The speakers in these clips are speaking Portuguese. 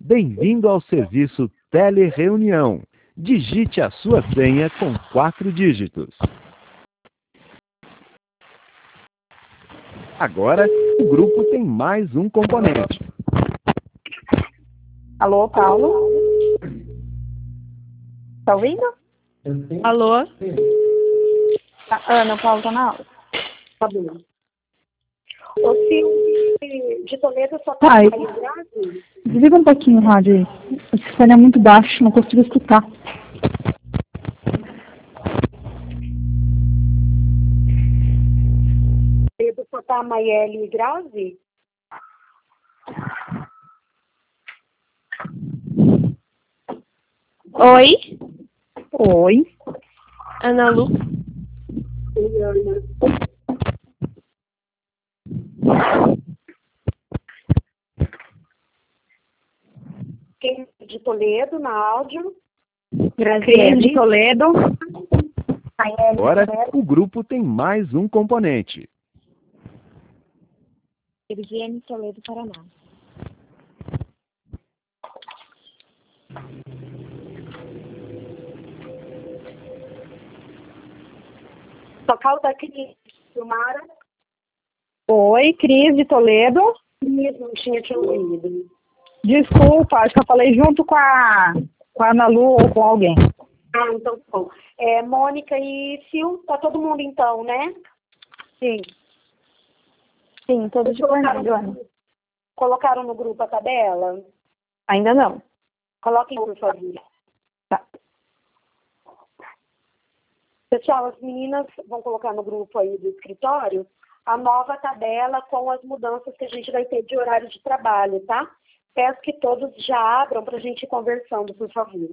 Bem-vindo ao serviço Telereunião. Digite a sua senha com 4 dígitos. Agora, o grupo tem mais um componente. Alô, Paulo? Tá ouvindo? Alô? Ana, o Paulo tá na aula. Tá bom. O Silvio de Toledo só tá Ai. aí grave? Desliga um pouquinho o rádio aí. O fone é muito baixo, não consigo escutar. Toledo só tá Maiele grave? Oi, Oi. Ana Lu. Oi, Ana. Quem de Toledo na áudio? Cris de Toledo. Maiele Agora, Toledo. o grupo tem mais um componente. Virgiane Toledo, Paraná. Tocal da Cris, Silmara. Oi, Cris de Toledo. Cris, não tinha te ouvido. Desculpa, acho que eu falei junto com a Ana Lu ou com alguém. Ah, então tá bom. Mônica e Sil, tá todo mundo então, né? Sim. Sim, todos de Ana. Colocaram no grupo a tabela? Ainda não. Coloquem, por favor. Tá. Pessoal, as meninas vão colocar no grupo aí do escritório a nova tabela com as mudanças que a gente vai ter de horário de trabalho, tá? Peço que todos já abram para a gente ir conversando, por favor.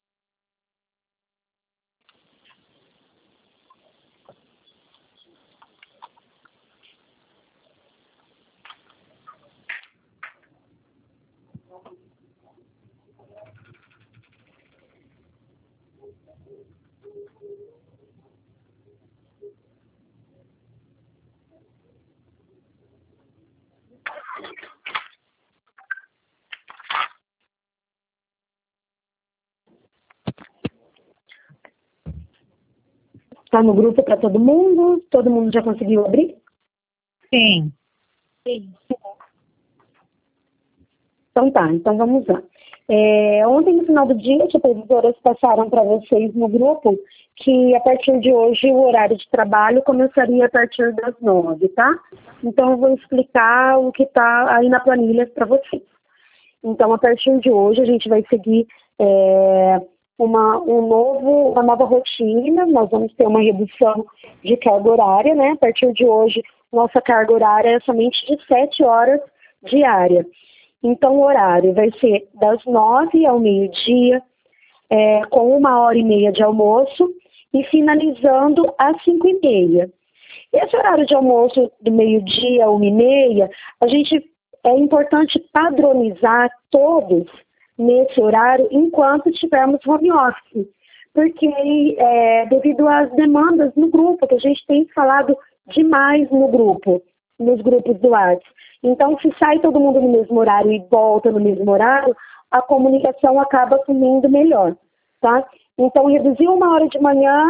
Tá no grupo para todo mundo? Todo mundo já conseguiu abrir? Sim. Sim. Então tá, então vamos lá. Ontem, no final do dia, as supervisoras passaram para vocês no grupo que a partir de hoje o horário de trabalho começaria a partir das 9, tá? Então eu vou explicar o que está aí na planilha para vocês. Então, a partir de hoje, a gente vai seguir uma nova rotina. Nós vamos ter uma redução de carga horária, né? A partir de hoje, nossa carga horária é somente de 7 horas diária. Então, o horário vai ser das 9 ao meio-dia, com 1h30 de almoço e finalizando às 5h30. Esse horário de almoço do meio-dia a 1h30, é importante padronizar todos nesse horário enquanto estivermos home office, porque devido às demandas no grupo, que a gente tem falado demais no grupo, nos grupos do WhatsApp. Então, se sai todo mundo no mesmo horário e volta no mesmo horário, a comunicação acaba fluindo melhor, tá? Então, reduziu 1 hora de manhã,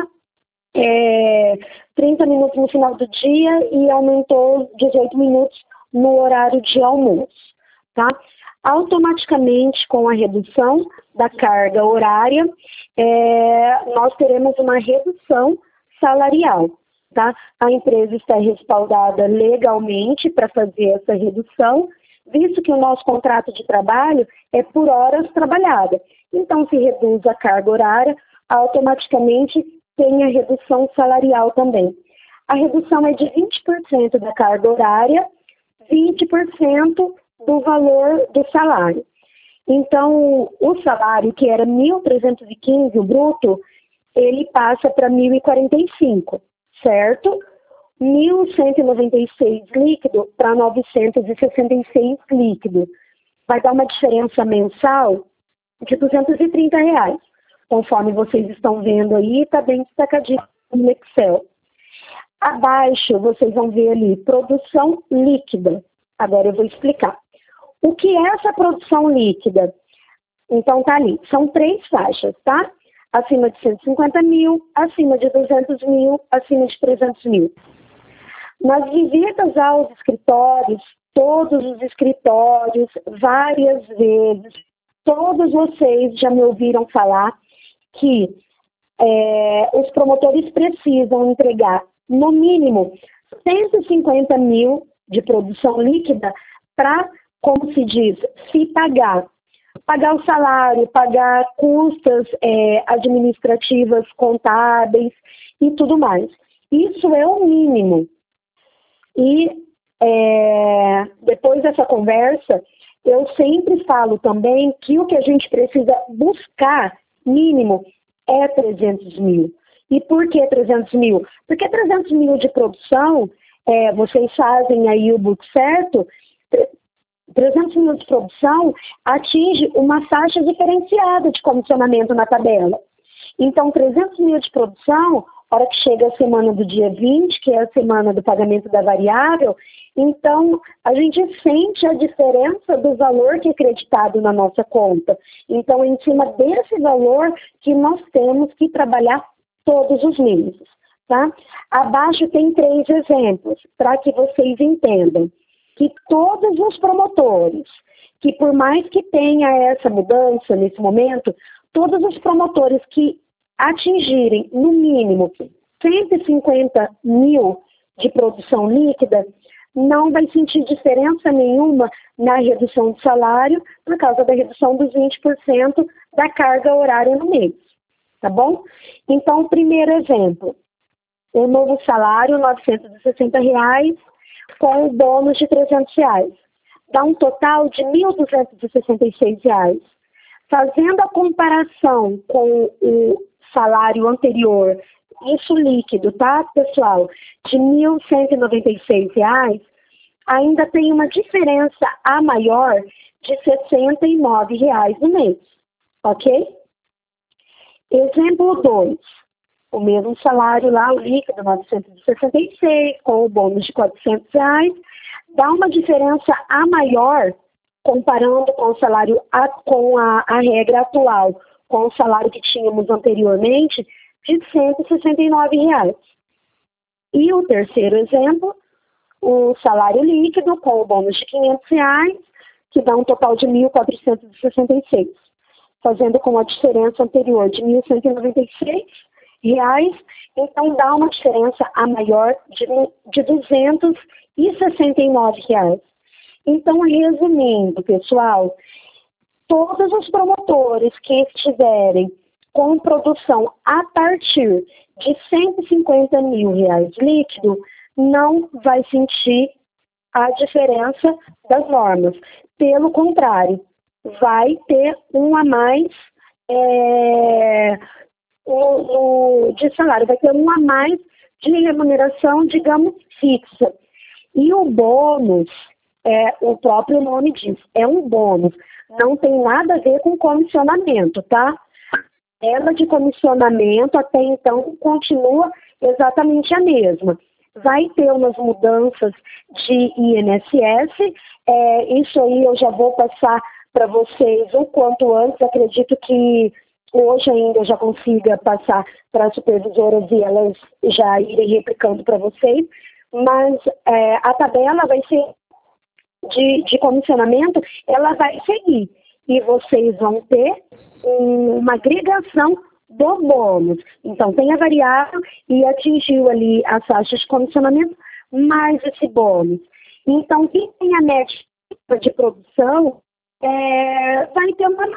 30 minutos no final do dia e aumentou 18 minutos no horário de almoço, tá? Automaticamente, com a redução da carga horária, nós teremos uma redução salarial, tá? A empresa está respaldada legalmente para fazer essa redução, visto que o nosso contrato de trabalho é por horas trabalhadas. Então, se reduz a carga horária, automaticamente tem a redução salarial também. A redução é de 20% da carga horária, 20% do valor do salário. Então, o salário, que era 1.315, o bruto, ele passa para 1.045, certo? 1.196 líquido para 966 líquido. Vai dar uma diferença mensal de R$230. Conforme vocês estão vendo aí, está bem destacadinho no Excel. Abaixo, vocês vão ver ali, produção líquida. Agora eu vou explicar. O que é essa produção líquida? Então tá ali, são 3 faixas, tá? Acima de 150 mil, acima de 200 mil, acima de 300 mil. Nas visitas aos escritórios, todos os escritórios, várias vezes, todos vocês já me ouviram falar que os promotores precisam entregar, no mínimo, 150 mil de produção líquida para, como se diz, se pagar o salário, pagar custas administrativas, contábeis e tudo mais. Isso é o mínimo. E depois dessa conversa, eu sempre falo também que o que a gente precisa buscar, mínimo, é 300 mil. E por que 300 mil? Porque 300 mil de produção, vocês fazem aí o book certo, 300 mil de produção atinge uma faixa diferenciada de comissionamento na tabela. Então, 300 mil de produção, hora que chega a semana do dia 20, que é a semana do pagamento da variável, então a gente sente a diferença do valor que é creditado na nossa conta. Então, em cima desse valor que nós temos que trabalhar todos os meses. Tá? Abaixo tem 3 exemplos, para que vocês entendam que todos os promotores, que por mais que tenha essa mudança nesse momento, todos os promotores que atingirem, no mínimo, 150 mil de produção líquida, não vai sentir diferença nenhuma na redução de salário por causa da redução dos 20% da carga horária no mês. Tá bom? Então, o primeiro exemplo, o novo salário, R$ 960, com o bônus de R$ 300. Dá um total de R$ 1.266. Fazendo a comparação com o salário anterior, isso líquido, tá, pessoal? De R$ 1.196, ainda tem uma diferença a maior de R$ 69 no mês, ok? Exemplo 2. O mesmo salário lá, o líquido, 966, com o bônus de R$ 400, dá uma diferença a maior, comparando com o salário, com a regra atual, com o salário que tínhamos anteriormente, de R$ 169. E o terceiro exemplo, o salário líquido, com o bônus de R$ 500, que dá um total de R$ 1.466, fazendo com a diferença anterior de R$ 1.196, então dá uma diferença a maior de R$ 269. Então, resumindo, pessoal, todos os promotores que estiverem com produção a partir de R$ 150 mil líquido, não vai sentir a diferença das normas. Pelo contrário, vai ter um a mais de salário, vai ter um a mais de remuneração, digamos, fixa. E o bônus, o próprio nome diz, é um bônus. Não tem nada a ver com comissionamento, tá? Ela de comissionamento até então continua exatamente a mesma. Vai ter umas mudanças de INSS, isso aí eu já vou passar para vocês o quanto antes. Acredito que hoje ainda eu já consiga passar para as supervisoras e elas já irem replicando para vocês, mas a tabela vai ser de comissionamento, ela vai seguir. E vocês vão ter uma agregação do bônus. Então, tem a variável e atingiu ali as taxas de comissionamento, mais esse bônus. Então, quem tem a média de produção vai ter uma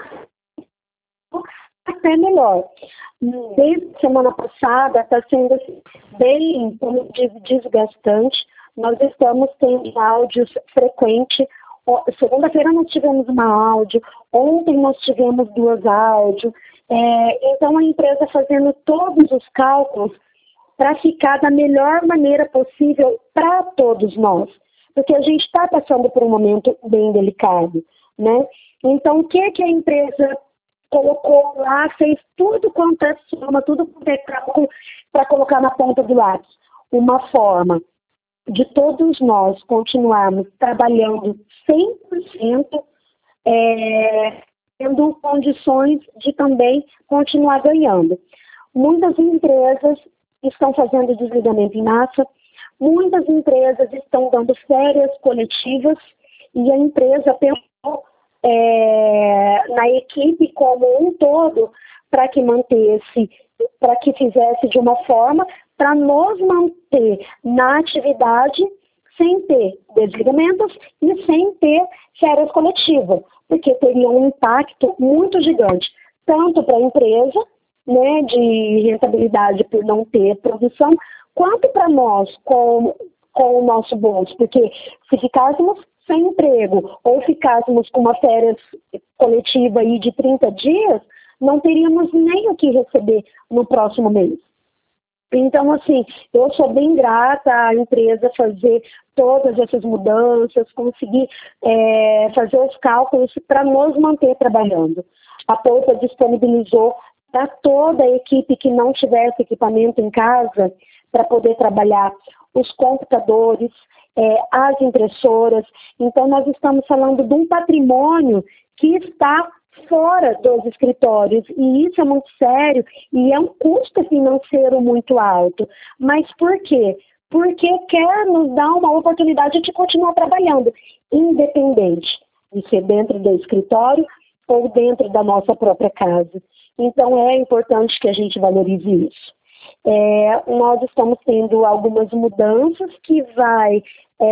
até melhor. Desde a semana passada está sendo bem desgastante. Nós estamos tendo áudios frequentes. Segunda-feira nós tivemos uma áudio, ontem nós tivemos 2 áudios. Então a empresa fazendo todos os cálculos para ficar da melhor maneira possível para todos nós. Porque a gente está passando por um momento bem delicado, né? Então o que a empresa colocou lá, fez tudo quanto é soma, tudo quanto é cálculo para colocar na ponta do lápis? Uma forma de todos nós continuarmos trabalhando 100% tendo condições de também continuar ganhando. Muitas empresas estão fazendo desligamento em massa, muitas empresas estão dando férias coletivas e a empresa pensou na equipe como um todo para que mantesse, para que fizesse de uma forma para nos manter na atividade sem ter desligamentos e sem ter férias coletivas, porque teria um impacto muito gigante, tanto para a empresa, né, de rentabilidade por não ter produção, quanto para nós com o nosso bolso, porque se ficássemos sem emprego ou ficássemos com uma férias coletiva aí de 30 dias, não teríamos nem o que receber no próximo mês. Então, assim, eu sou bem grata à empresa fazer todas essas mudanças, conseguir fazer os cálculos para nos manter trabalhando. A Poupa disponibilizou para toda a equipe que não tivesse equipamento em casa para poder trabalhar os computadores, as impressoras. Então, nós estamos falando de um patrimônio que está fora dos escritórios, e isso é muito sério e é um custo financeiro muito alto. Mas por quê? Porque quer nos dar uma oportunidade de continuar trabalhando, independente de ser dentro do escritório ou dentro da nossa própria casa. Então é importante que a gente valorize isso. Nós estamos tendo algumas mudanças que vai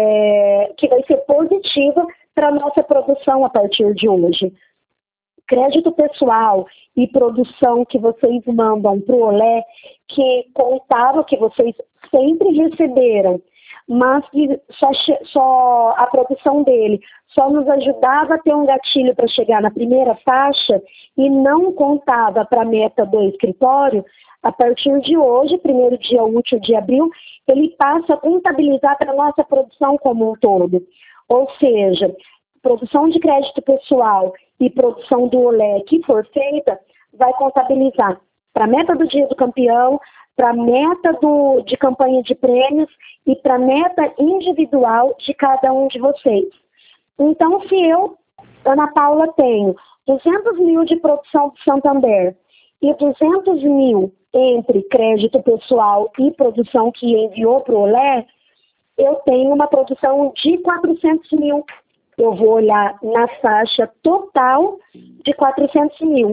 ser positiva para a nossa produção a partir de hoje. Crédito pessoal e produção que vocês mandam para o Olé, que contava que vocês sempre receberam, mas que só a produção dele só nos ajudava a ter um gatilho para chegar na primeira faixa e não contava para a meta do escritório, a partir de hoje, primeiro dia útil de abril, ele passa a contabilizar para a nossa produção como um todo. Ou seja, produção de crédito pessoal e produção do Olé que for feita, vai contabilizar para a meta do dia do campeão, para a meta de campanha de prêmios e para a meta individual de cada um de vocês. Então, se eu, Ana Paula, tenho 200 mil de produção do Santander e 200 mil entre crédito pessoal e produção que enviou para o Olé, eu tenho uma produção de 400 mil. Eu vou olhar na faixa total de 400 mil,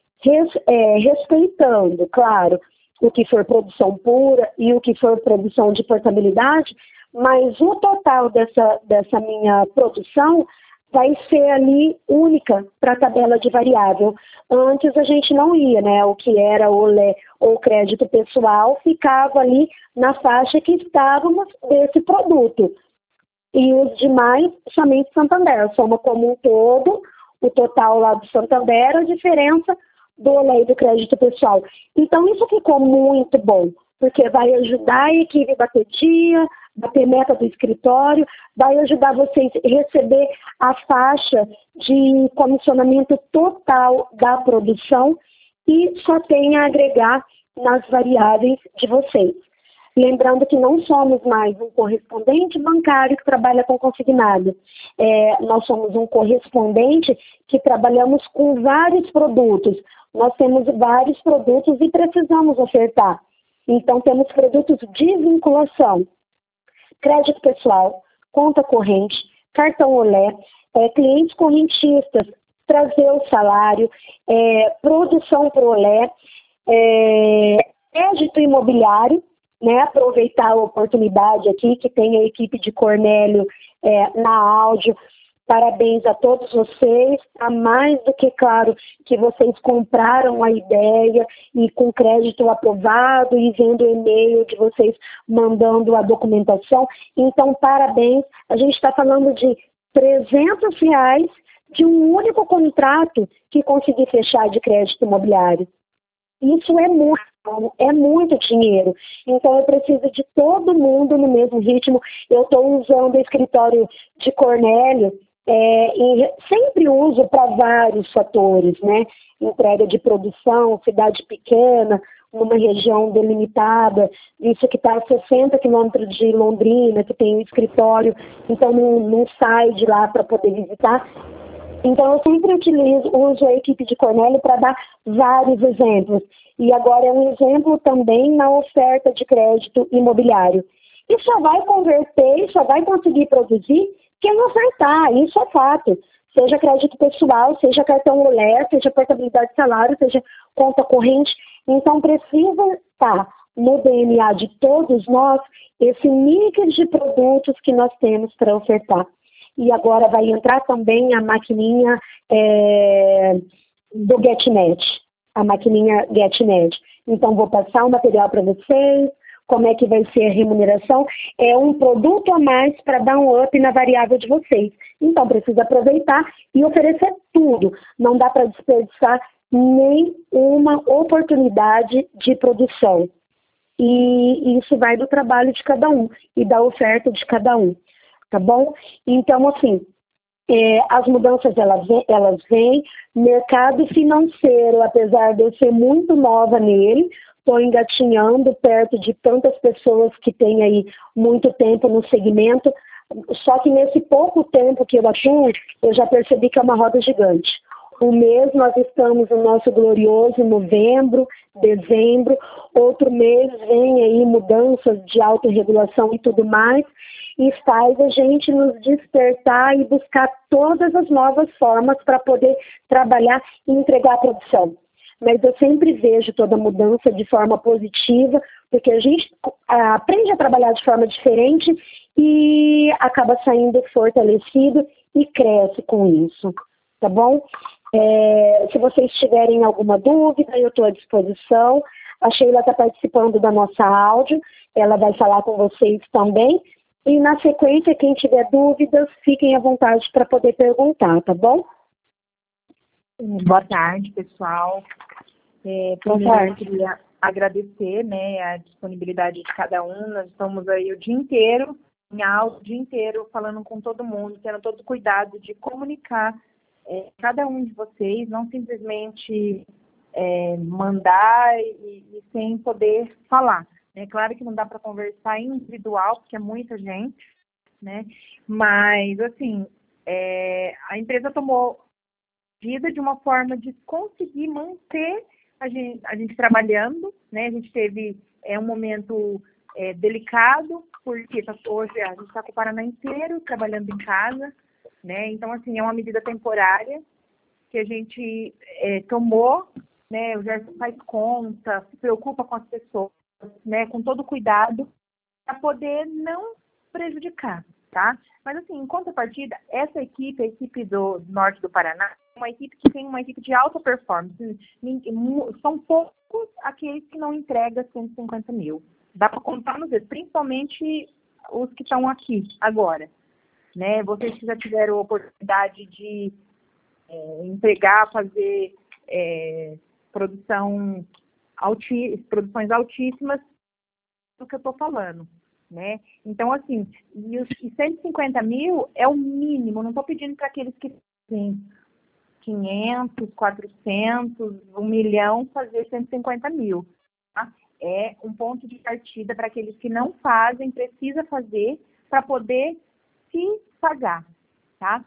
respeitando, claro, o que for produção pura e o que for produção de portabilidade, mas o total dessa minha produção vai ser ali única para a tabela de variável. Antes a gente não ia, né? O que era Olé ou crédito pessoal ficava ali na faixa que estávamos desse produto. E os demais, somente Santander. Soma como um todo, o total lá do Santander, a diferença do Olé e do crédito pessoal. Então, isso ficou muito bom, porque vai ajudar a equipe a bater dia, bater meta do escritório, vai ajudar vocês a receber a faixa de comissionamento total da produção e só tem a agregar nas variáveis de vocês. Lembrando que não somos mais um correspondente bancário que trabalha com consignado. Nós somos um correspondente que trabalhamos com vários produtos. Nós temos vários produtos e precisamos ofertar. Então, temos produtos de vinculação, crédito pessoal, conta corrente, cartão Olé, clientes correntistas, trazer o salário, produção para o Olé, crédito imobiliário, né, aproveitar a oportunidade aqui que tem a equipe de Cornélio na áudio. Parabéns a todos vocês, tá mais do que claro que vocês compraram a ideia e com crédito aprovado e vendo o e-mail de vocês mandando a documentação. Então, parabéns, a gente está falando de R$300 de um único contrato que consegui fechar de crédito imobiliário. Isso é muito dinheiro. Então, eu preciso de todo mundo no mesmo ritmo. Eu estou usando o escritório de Cornélio, e sempre uso para vários fatores, né? Entrega de produção, cidade pequena, numa região delimitada, isso que está a 60 quilômetros de Londrina, que tem um escritório, então não sai de lá para poder visitar. Então, eu sempre uso a equipe de Cornélio para dar vários exemplos. E agora é um exemplo também na oferta de crédito imobiliário. E só vai converter, só vai conseguir produzir quem ofertar, isso é fato. Seja crédito pessoal, seja cartão mulher, seja portabilidade de salário, seja conta corrente. Então, precisa estar no DNA de todos nós esse mix de produtos que nós temos para ofertar. E agora vai entrar também a maquininha do GetNet, a maquininha GetNet. Então, vou passar o material para vocês, como é que vai ser a remuneração. É um produto a mais para dar um up na variável de vocês. Então, precisa aproveitar e oferecer tudo. Não dá para desperdiçar nenhuma oportunidade de produção. E isso vai do trabalho de cada um e da oferta de cada um. Tá bom? Então, assim, as mudanças elas vêm. Mercado financeiro, apesar de eu ser muito nova nele, estou engatinhando perto de tantas pessoas que têm aí muito tempo no segmento, só que nesse pouco tempo que eu atuo, eu já percebi que é uma roda gigante. Um mês nós estamos no nosso glorioso novembro, dezembro, outro mês vem aí mudanças de autorregulação e tudo mais, e faz a gente nos despertar e buscar todas as novas formas para poder trabalhar e entregar a produção. Mas eu sempre vejo toda mudança de forma positiva, porque a gente aprende a trabalhar de forma diferente e acaba saindo fortalecido e cresce com isso, tá bom? Se vocês tiverem alguma dúvida, eu estou à disposição. A Sheila está participando da nossa áudio, ela vai falar com vocês também. E na sequência, quem tiver dúvidas, fiquem à vontade para poder perguntar, tá bom? Boa tarde, pessoal. Primeiro, eu queria agradecer, né, a disponibilidade de cada um. Nós estamos aí o dia inteiro, em aula, o dia inteiro, falando com todo mundo, tendo todo o cuidado de comunicar cada um de vocês, não simplesmente mandar e sem poder falar. É claro que não dá para conversar individual, porque é muita gente, né? Mas, assim, a empresa tomou medida de uma forma de conseguir manter a gente trabalhando, né? A gente teve um momento delicado, porque hoje a gente está com o Paraná inteiro trabalhando em casa, né? Então, assim, é uma medida temporária que a gente tomou, né? O Gerson faz conta, se preocupa com as pessoas, né? Com todo cuidado, para poder não prejudicar, tá? Mas, assim, em contrapartida, essa equipe, a equipe do norte do Paraná, é uma equipe que tem uma equipe de alta performance. São poucos aqueles que não entregam 150 mil. Dá para contar nos dedos, principalmente os que estão aqui agora, né? Vocês que já tiveram a oportunidade de entregar, fazer produções altíssimas do que eu estou falando, né? Então, assim, e 150 mil é o mínimo. Não estou pedindo para aqueles que têm 500, 400, 1 milhão fazer 150 mil. Tá? É um ponto de partida para aqueles que não fazem, precisa fazer para poder se pagar, tá?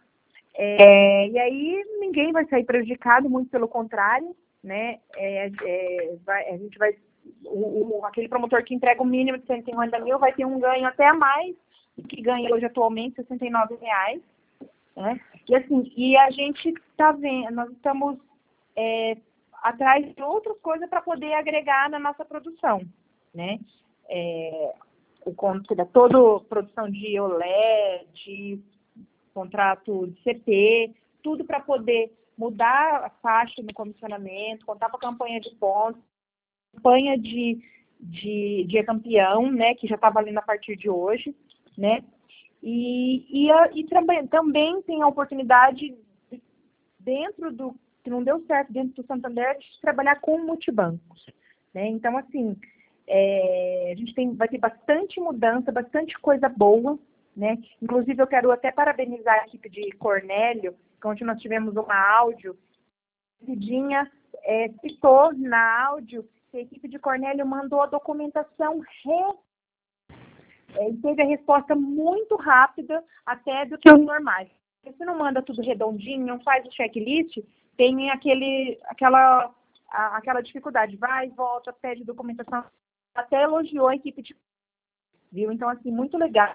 E aí ninguém vai sair prejudicado, muito pelo contrário, né? A gente vai, aquele promotor que entrega o mínimo de 150 mil vai ter um ganho até a mais do que ganha hoje atualmente, R$69, né? E assim, e a gente está vendo, nós estamos atrás de outras coisas para poder agregar na nossa produção, né? Toda produção de OLED, de contrato de CP, tudo para poder mudar a faixa no comissionamento, contar com a campanha de pontos, campanha de campeão, né, que já está valendo a partir de hoje, né? E também tem a oportunidade que não deu certo dentro do Santander, de trabalhar com multibancos, né? Então, assim, a gente vai ter bastante mudança, bastante coisa boa, né? Inclusive, eu quero até parabenizar a equipe de Cornélio, onde nós tivemos uma áudio. Cidinha citou na áudio que a equipe de Cornélio mandou a documentação e teve a resposta muito rápida, até do que os normais. você não manda tudo redondinho, não faz o checklist, tem aquela dificuldade, vai, volta, pede documentação, até elogiou a equipe viu? Então, assim, muito legal.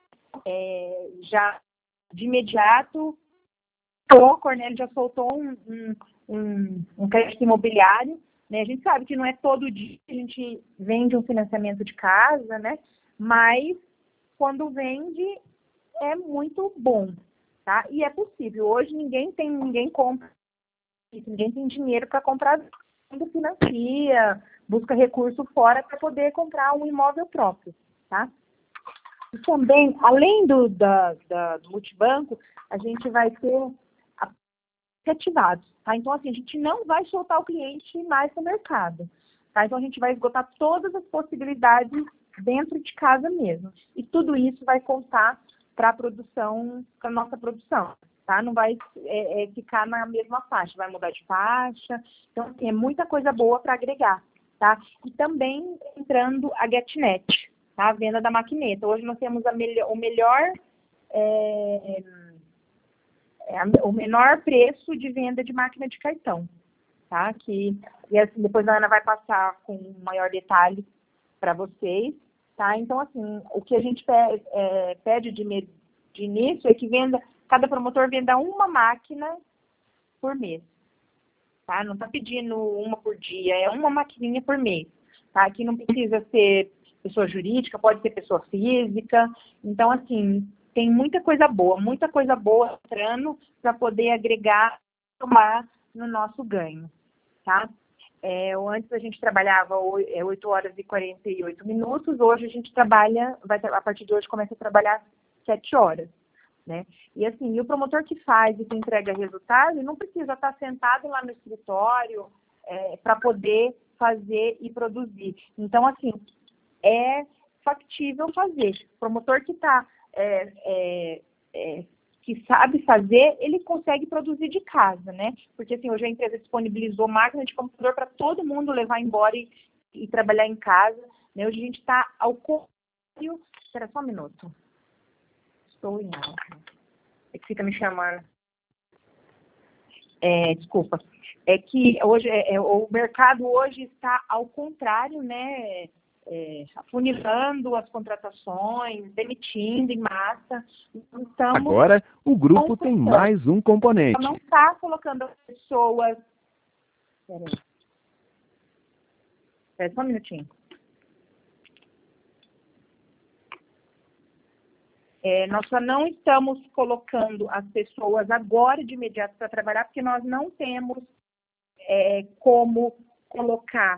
Já de imediato, o Cornélio já soltou um crédito imobiliário, né? A gente sabe que não é todo dia que a gente vende um financiamento de casa, né? Mas quando vende é muito bom, tá? E é possível. Hoje ninguém compra isso, ninguém tem dinheiro para comprar, financia, busca recurso fora para poder comprar um imóvel próprio, tá? E também, além do multibanco, a gente vai ter ativados, tá? Então, assim, a gente não vai soltar o cliente mais no mercado, tá? Então, a gente vai esgotar todas as possibilidades dentro de casa mesmo. E tudo isso vai contar para a produção, para a nossa produção, tá? Não vai ficar na mesma faixa, vai mudar de faixa. Então, assim, é muita coisa boa para agregar, tá? E também entrando a GetNet, tá? A venda da maquineta. Hoje nós temos o menor preço de venda de máquina de cartão, tá? E assim, depois a Ana vai passar com um maior detalhe para vocês, tá? Então, assim, o que a gente pede de início é que cada promotor venda uma máquina por mês, tá? Não está pedindo uma por dia, é uma maquininha por mês, tá? Aqui não precisa ser pessoa jurídica, pode ser pessoa física. Então, assim, tem muita coisa boa entrando para poder agregar, tomar no nosso ganho, tá? Antes a gente trabalhava 8 horas e 48 minutos, hoje a gente trabalha, a partir de hoje começa a trabalhar 7 horas, né? E assim, o promotor que faz e que entrega resultado, não precisa estar sentado lá no escritório para poder fazer e produzir. Então, assim, é factível fazer. O promotor que que sabe fazer, ele consegue produzir de casa, né? Porque assim, hoje a empresa disponibilizou máquina de computador para todo mundo levar embora e trabalhar em casa, né? Hoje a gente está ao contrário. Espera só um minuto. Estou em aula. É que fica me chamando. Desculpa. É que hoje o mercado hoje está ao contrário, né? Afunilando as contratações, demitindo em massa. Então, agora, o grupo tem mais um componente. Não está colocando as pessoas... Espera só um minutinho. Nós só não estamos colocando as pessoas agora de imediato para trabalhar, porque nós não temos como colocar...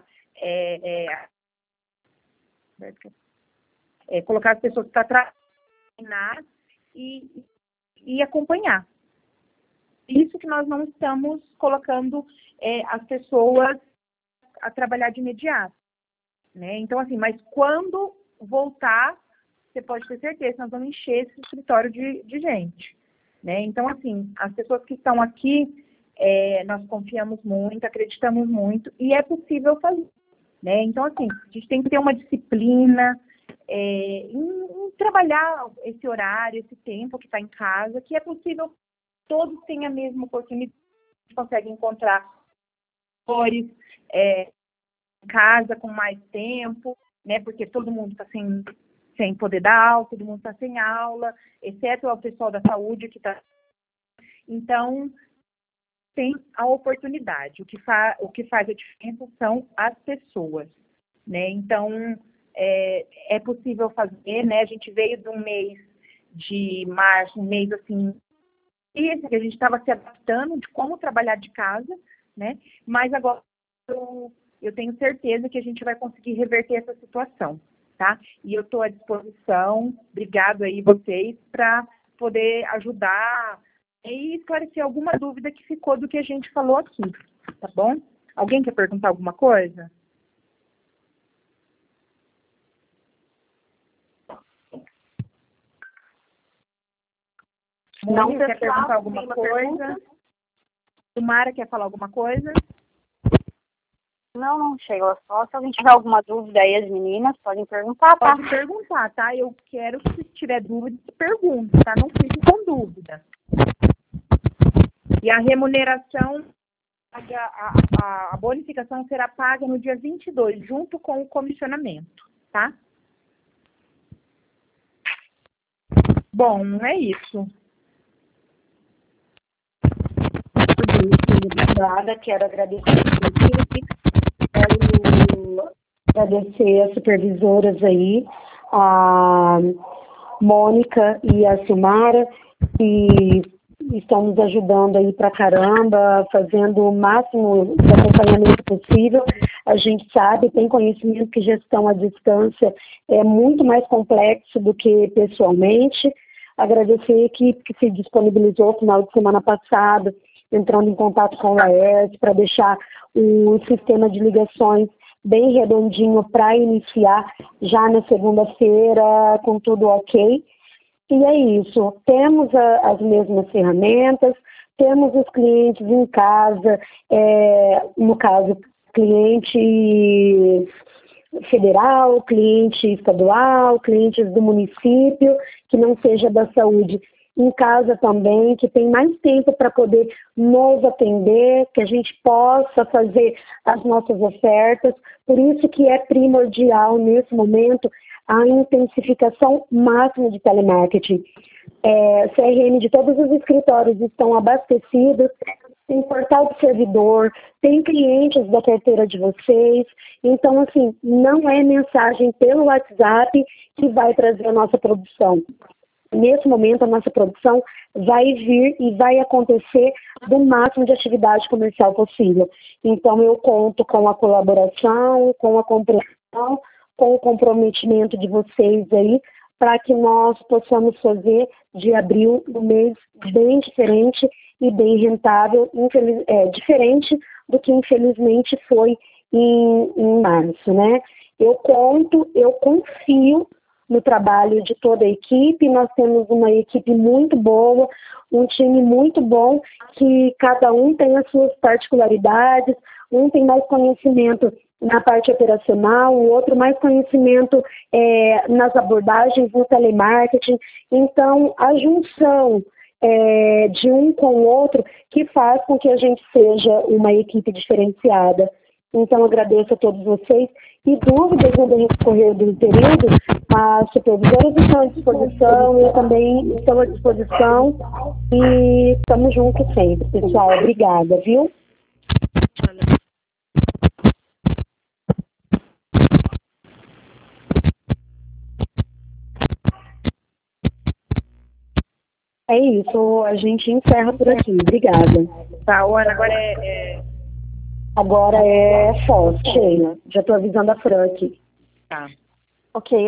colocar as pessoas para treinar e acompanhar. Isso que nós não estamos colocando as pessoas a trabalhar de imediato, né? Então, assim, mas quando voltar, você pode ter certeza que nós vamos encher esse escritório de gente, né? Então, assim, as pessoas que estão aqui, nós confiamos muito, acreditamos muito, e é possível fazer. Né? Então, assim, a gente tem que ter uma disciplina em trabalhar esse horário, esse tempo que está em casa, que é possível, todos têm a mesma oportunidade, a gente consegue encontrar cores em casa com mais tempo, né? Porque todo mundo está sem poder dar aula, todo mundo está sem aula, exceto o pessoal da saúde que está... Então, tem a oportunidade. O que faz a diferença são as pessoas, né? Então, é possível fazer, né? A gente veio de um mês de março, um mês assim, que a gente estava se adaptando de como trabalhar de casa, né? Mas agora eu tenho certeza que a gente vai conseguir reverter essa situação, tá? E eu estou à disposição, obrigado aí vocês, para poder ajudar e esclarecer alguma dúvida que ficou do que a gente falou aqui, tá bom? Alguém quer perguntar alguma coisa? Não, Mônica, quer perguntar alguma coisa? Sumara, quer falar alguma coisa? Não, Sheila. Só se alguém tiver alguma dúvida aí, as meninas podem perguntar, tá? Pode perguntar, tá? Eu quero que se tiver dúvida, pergunte, tá? Não fique com dúvida. E a remuneração, a bonificação será paga no dia 22, junto com o comissionamento, tá? Bom, é isso. Obrigada, quero agradecer a equipe, quero agradecer as supervisoras aí, a Mônica e a Silmara, que estão nos ajudando aí pra caramba, fazendo o máximo de acompanhamento possível. A gente sabe, tem conhecimento que gestão à distância é muito mais complexo do que pessoalmente. Agradecer a equipe que se disponibilizou no final de semana passado, entrando em contato com o Laerte para deixar o sistema de ligações bem redondinho para iniciar já na segunda-feira com tudo ok. E é isso, temos as mesmas ferramentas, temos os clientes em casa, no caso, cliente federal, cliente estadual, clientes do município, que não seja da saúde, em casa também, que tem mais tempo para poder nos atender, que a gente possa fazer as nossas ofertas. Por isso que é primordial, nesse momento, a intensificação máxima de telemarketing. CRM de todos os escritórios estão abastecidos, tem portal do servidor, tem clientes da carteira de vocês. Então, assim, não é mensagem pelo WhatsApp que vai trazer a nossa produção. Nesse momento, a nossa produção vai vir e vai acontecer do máximo de atividade comercial possível. Então, eu conto com a colaboração, com a compreensão, com o comprometimento de vocês aí, para que nós possamos fazer de abril um mês bem diferente e bem rentável, diferente do que infelizmente foi em março, né? Eu confio no trabalho de toda a equipe, nós temos uma equipe muito boa, um time muito bom, que cada um tem as suas particularidades, um tem mais conhecimento na parte operacional, o outro mais conhecimento nas abordagens no telemarketing. Então, a junção de um com o outro que faz com que a gente seja uma equipe diferenciada. Então, agradeço a todos vocês. E dúvidas no decorrer do período, as supervisoras estão à disposição, eu também estou à disposição e estamos juntos sempre, pessoal. Obrigada, viu? É isso, a gente encerra por aqui. Obrigada. Tá, Ana, Agora é Foz, Sheila. Já estou avisando a Fran aqui. Tá. Ok.